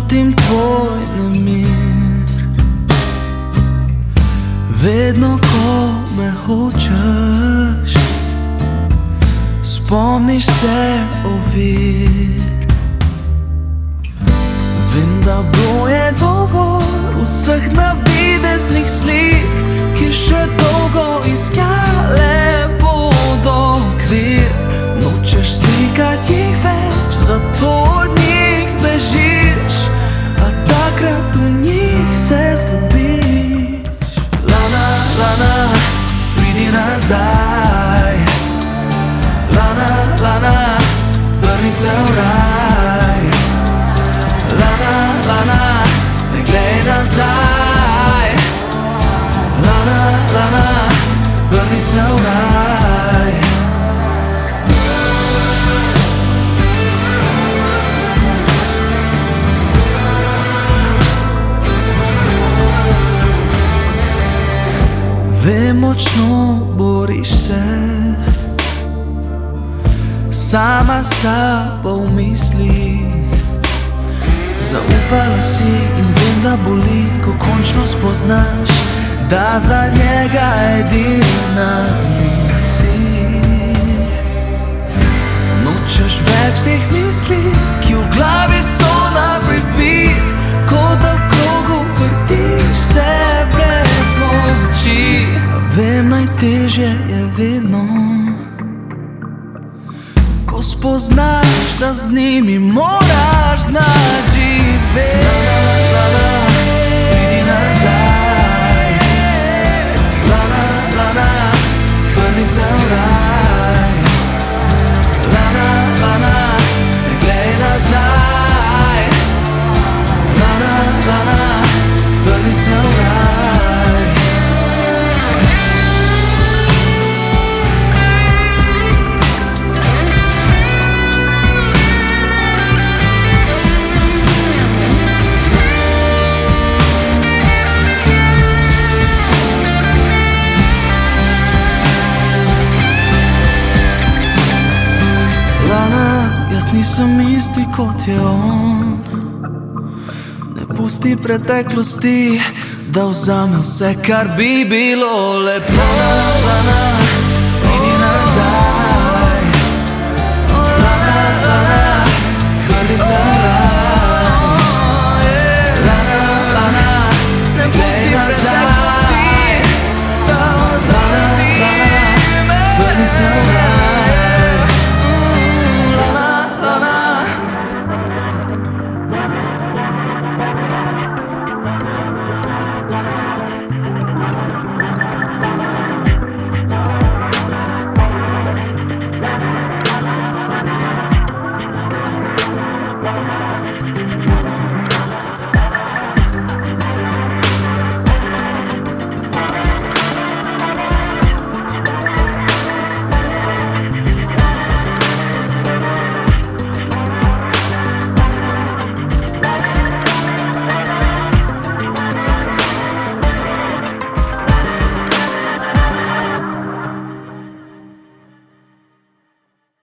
čutim tvoj nemir. Vedno, ko me hočeš, spomniš se ovir. Vem, da boje dovolj vseh navideznih slik, ki še dolgo iskale bodo okvir. Nočeš slikati jih več, zato od njih bežiš, a takrat v njih se zgubiš. Lana, Lana, pridi nazaj. Lana, Lana, vrni se v raj. Lana, Lana, ne glej nazaj. Lana, Lana, vrni se v raj. Vem, močno boriš se, sama sabo v mislih. Zaupala si in vem, da boli, ko končno spoznaš, da za njega edina nisi. Nočeš več teh misli, ki v glavi so na repeat, kot da v krogu vrtiš se brez moči. Vem, najtežje je vedno, ko spoznaš, da z njimi moraš znati živeti. Lana, pridi nazaj. Lana, Lana, vrni se v raj. Lana, Lana, ne glej nazaj. Lana, Lana, vrni se v raj. Nisem isti kot je on. Ne pusti preteklosti, da vzame vse, kar bi bilo lepo. Lana, Lana, pridi nazaj. Lana, Lana, vrni se v raj.